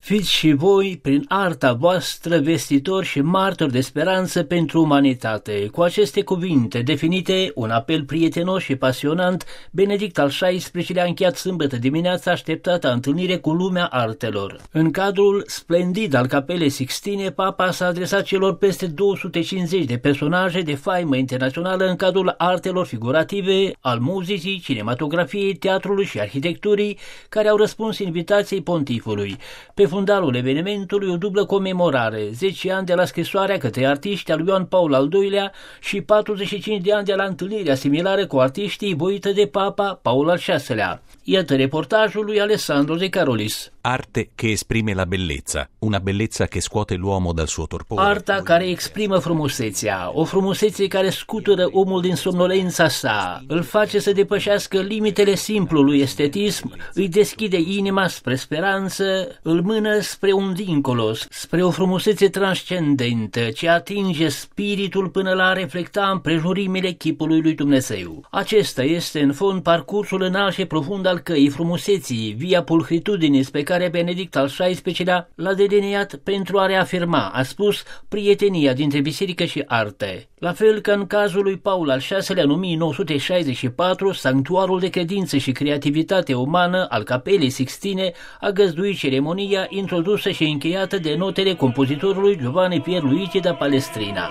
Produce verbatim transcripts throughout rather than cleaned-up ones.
Fiți și voi, prin arta voastră, vestitori și martori de speranță pentru umanitate. Cu aceste cuvinte definite, un apel prietenos și pasionant, Benedict al șaisprezecelea a încheiat sâmbătă dimineața așteptata întâlnire cu lumea artelor. În cadrul splendid al Capelei Sixtine, Papa s-a adresat celor peste două sute cincizeci de personaje de faimă internațională în cadrul artelor figurative, al muzicii, cinematografiei, teatrului și arhitecturii, care au răspuns invitației pontifului. Pe fundalul evenimentului o dublă comemorare, zece ani de la scrisoarea către artiști a lui Ioan Paul al doilea și patruzeci și cinci de ani de la întâlnirea similară cu artiștii voită de Papa Paul al șaselea. Iată reportajul lui Alessandro De Carolis. Arte che esprime la bellezza, una bellezza che scuote l'uomo dal suo torpore. Arta care exprimă frumusețea, o frumusețe care scutură omul din somnolența sa, îl face să depășească limitele simplului estetism, îi deschide inima spre speranță, îl mână spre un dincolo, spre o frumusețe transcendentă, ce atinge spiritul până la a reflecta împrejurimile chipului lui Dumnezeu. Acesta este în fond parcursul înalt și profund al căii frumuseții, via pulhritudinis pe care care Benedict al șaisprezecelea l-a delineat pentru a reafirma, a spus, prietenia dintre biserică și arte. La fel ca în cazul lui Paul al șaselea în o mie nouă sute șaizeci și patru, sanctuarul de credință și creativitate umană al Capelei Sixtine a găzduit ceremonia introdusă și încheiată de notele compozitorului Giovanni Pierluigi da Palestrina.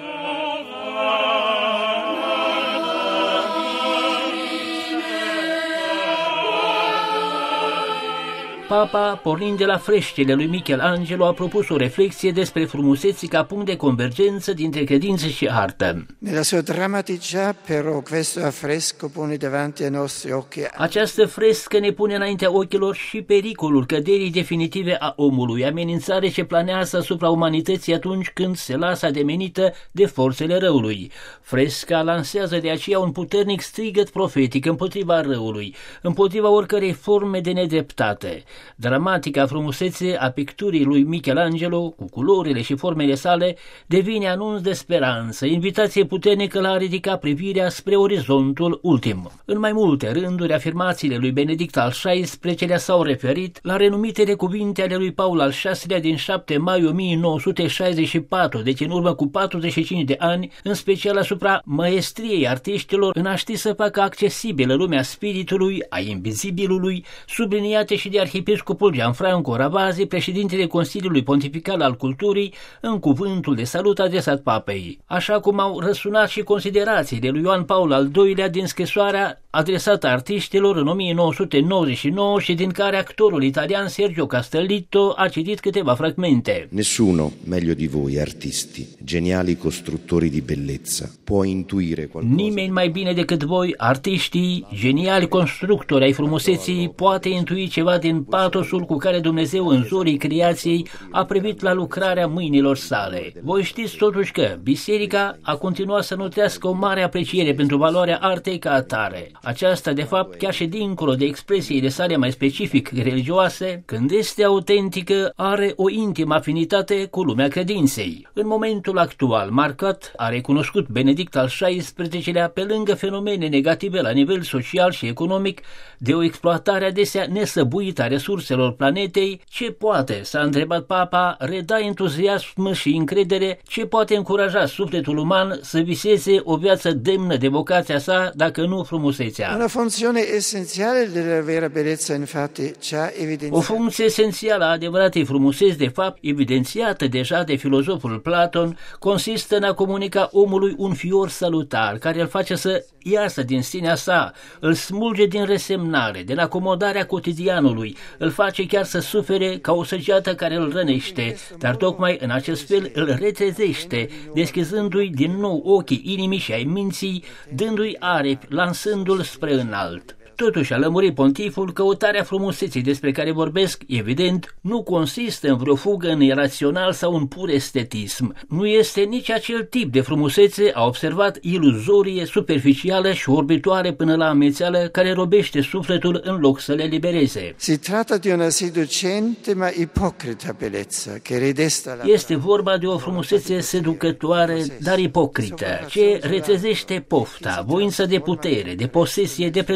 Papa, pornind de la freștele lui Michelangelo, a propus o reflexie despre frumuseții ca punct de convergență dintre credință și artă. Nella sua drammaticità, però, questo affresco pone davanti ai nostri occhi. Această frescă ne pune înaintea ochilor și pericolul căderii definitive a omului, amenințare ce planează asupra umanității atunci când se lasă ademenită de forțele răului. Fresca lansează de aceea un puternic strigăt profetic împotriva răului, împotriva oricărei forme de nedreptate. Dramatica frumusețe a picturii lui Michelangelo, cu culorile și formele sale, devine anunț de speranță, invitație puternică la a ridica privirea spre orizontul ultim. În mai multe rânduri, afirmațiile lui Benedict al șaisprezecelea s-au referit la renumitele cuvinte ale lui Paul al șaselea din șapte mai o mie nouă sute șaizeci și patru, deci în urmă cu patruzeci și cinci de ani, în special asupra măestriei artiștilor în a ști să facă accesibilă lumea spiritului, a invizibilului, subliniate și de arhiepiscopul Gianfranco Ravasi, președintele Consiliului Pontifical al Culturii, în cuvântul de salut adresat papei, așa cum au răsunat și considerațiile lui Ioan Paul al doilea din scrisoarea adresată artiștilor în o mie nouă sute nouăzeci și nouă și din care actorul italian Sergio Castellitto a citit câteva fragmente. Nessuno meglio di voi artisti, geniali costruttori di bellezza, può intuire qualcosa. Nimeni mai bine decât voi, artiștii, geniali constructori ai frumuseții, poate intui ceva din patosul cu care Dumnezeu în zorii creației a privit la lucrarea mâinilor sale. Voi știți totuși că biserica a continuat să nutrească o mare apreciere pentru valoarea artei ca atare. Aceasta, de fapt, chiar și dincolo de expresiile sale mai specific religioase, când este autentică, are o intimă afinitate cu lumea credinței. În momentul actual marcat, a recunoscut Benedict al șaisprezecelea, pe lângă fenomene negative la nivel social și economic, de o exploatare adesea nesăbuită a resurselor planetei, ce poate, s-a întrebat Papa, reda entuziasm și încredere, ce poate încuraja sufletul uman să viseze o viață demnă de vocația sa, dacă nu frumusețea. Una funzione essenziale della vera bellezza, infatti, ci-a evidenziat. O funcție esențială a adevăratei frumuseți, de fapt, evidențiată deja de filozoful Platon, consistă în a comunica omului un fior salutar, care îl face să iasă din sinea sa, îl smulge din resemnare, din acomodarea cotidianului, îl face chiar să sufere ca o săgeată care îl rănește, dar tocmai în acest fel îl retrezește, deschizându-i din nou ochii inimii și ai minții, dându-i aripi, lansându-l spre înalt. Totuși, a lămurit pontiful, căutarea frumuseții despre care vorbesc, evident, nu consistă în vreo fugă în irațional sau în pur estetism. Nu este nici acel tip de frumusețe, a observat, iluzorie, superficială și orbitoare până la amețeală, care robește sufletul în loc să le libereze. Si tratta di una seducente ma ipocrita bellezza che ridesta la. Este vorba de o frumusețe seducătoare, dar ipocrită, ce retrezește pofta, voința de putere, de posesie, de predominarea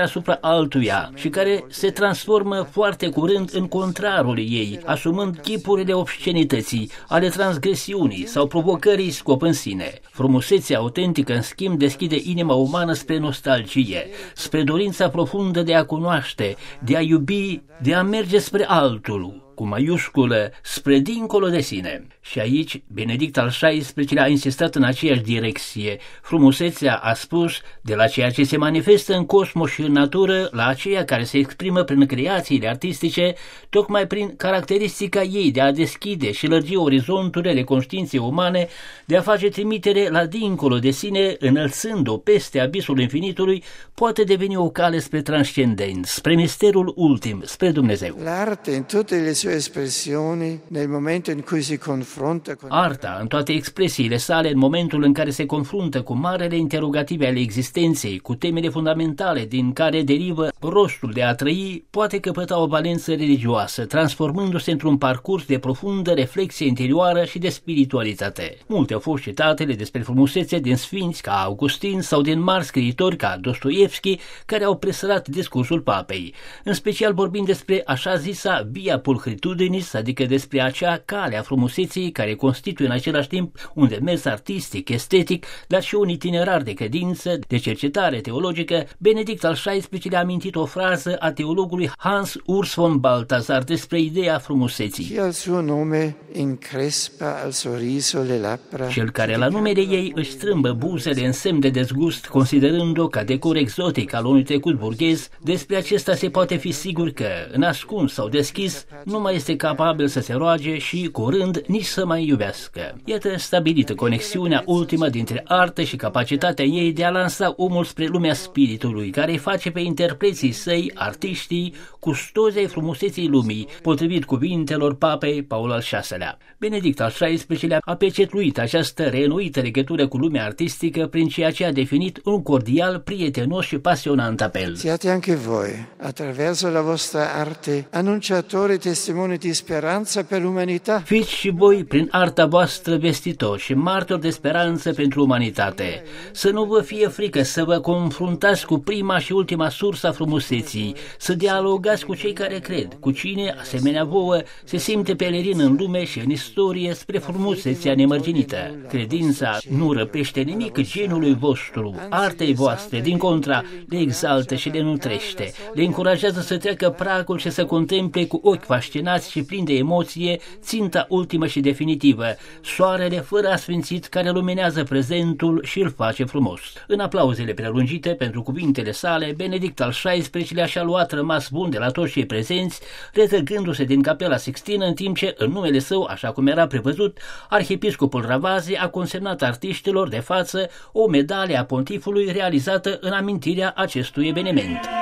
asupra altuia și care se transformă foarte curând în contrarul ei, asumând chipurile obscenității, ale transgresiunii sau provocării scop în sine. Frumusețea autentică, în schimb, deschide inima umană spre nostalgie, spre dorința profundă de a cunoaște, de a iubi, de a merge spre altul, cu maiusculă, spre dincolo de sine. Și aici, Benedict al șaisprezecelea a insistat în aceeași direcție. Frumusețea, a spus, de la ceea ce se manifestă în cosmos și în natură, la aceea care se exprimă prin creațiile artistice, tocmai prin caracteristica ei de a deschide și lărgi orizonturile conștiinței umane, de a face trimitere la dincolo de sine, înălțând-o peste abisul infinitului, poate deveni o cale spre transcendent, spre misterul ultim, spre Dumnezeu. L'arte in tutte le sue espressioni, nel momento in cui si confronta con... Arta, în toate expresiile sale, în momentul în care se confruntă cu marele interogative ale existenței, cu temele fundamentale din care derivă rostul de a trăi, poate căpăta o valență religioasă, transformându-se într-un parcurs de profundă reflexie interioară și de spiritualitate. Multe au fost citatele despre frumusețe din sfinți ca Augustin sau din mari scriitori ca Dostoievski, care au presărat discursul papei, în special vorbind despre așa zisa via pulchritudinis, adică despre acea cale a frumuseții care constituie în același timp un demers artistic, estetic, dar și un itinerar de credință, de cercetare teologică. Benedict al șaisprezecelea a amintit o frază a teologului Hans Urs von Balthasar despre ideea frumuseții. Chi al suo nome increspa al sorriso le labbra. Cel care la numele ei își strâmbă buzele în semn de dezgust, considerând-o ca decor exotic al unui trecut burghez, despre acesta se poate fi sigur că, ascuns sau deschis, nu mai este capabil să se roage și, curând, nici să mai iubească. Iată stabilită conexiunea ultimă dintre artă și capacitatea ei de a lansa omul spre lumea spiritului, care îi face pe interpreții săi, artiștii, custozii frumuseții lumii, potrivit cuvintelor papei Paul al șaselea. Benedict al șaisprezecelea a pecetluit această reînnoită legătură cu lumea artistică prin ceea ce a definit un cordial, prietenos și pasionant apel. Siate anche voi, attraverso la vostra arte, annunciatori testimoni di speranza per l'umanità. Fiți și voi, prin arta voastră, vestitori și martori de speranță pentru umanitate. Să nu vă fie frică să vă confruntați cu prima și ultima sursă a frumuseții, să dialogați cu cei care cred, cu cine, asemenea vouă, se simte pelerin în lume și în istorie spre frumusețea nemărginită. Credința nu răpește nimic genului vostru, artei voastre, din contra, le exaltă și le nutrește, le încurajează să treacă pragul și să contemple cu ochi fascinați și plini de emoție ținta ultimă și definitivă, soarele fără asfințit care luminează prezentul și îl face frumos. În aplauzele prelungite pentru cuvintele sale, Benedict al șaisprezecelea și-a luat rămas bun de la toți cei prezenți, retrăgându-se din Capela Sixtină, în timp ce, în numele său, așa cum era prevăzut, arhiepiscopul Ravasi a consemnat artiștilor de față o medalie a pontifului realizată în amintirea acestui eveniment.